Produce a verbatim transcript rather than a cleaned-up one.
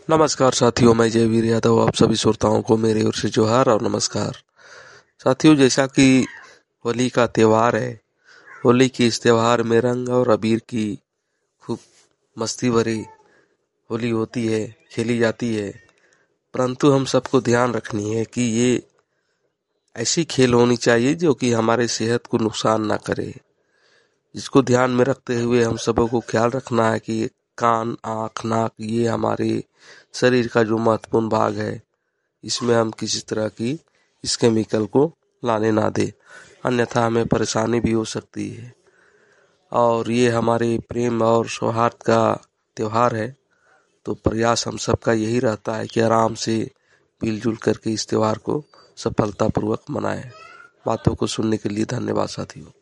नमस्कार साथियों, मैं जयवीर यादव आप सभी श्रोताओं को मेरी ओर से जोहार और नमस्कार। साथियों, जैसा कि होली का त्यौहार है, होली की इस त्यौहार में रंग और अबीर की खूब मस्ती भरी होली होती है, खेली जाती है। परंतु हम सबको ध्यान रखनी है कि ये ऐसी खेल होनी चाहिए जो कि हमारे सेहत को नुकसान ना करे। जिसको ध्यान में रखते हुए हम सबों को ख्याल रखना है कि कान, आँख, नाक ये हमारे शरीर का जो महत्वपूर्ण भाग है, इसमें हम किसी तरह की इस केमिकल को लाने ना दे, अन्यथा हमें परेशानी भी हो सकती है। और ये हमारे प्रेम और सौहार्द का त्यौहार है, तो प्रयास हम सबका यही रहता है कि आराम से मिलजुल करके इस त्यौहार को सफलतापूर्वक मनाएं। बातों को सुनने के लिए धन्यवाद साथियों।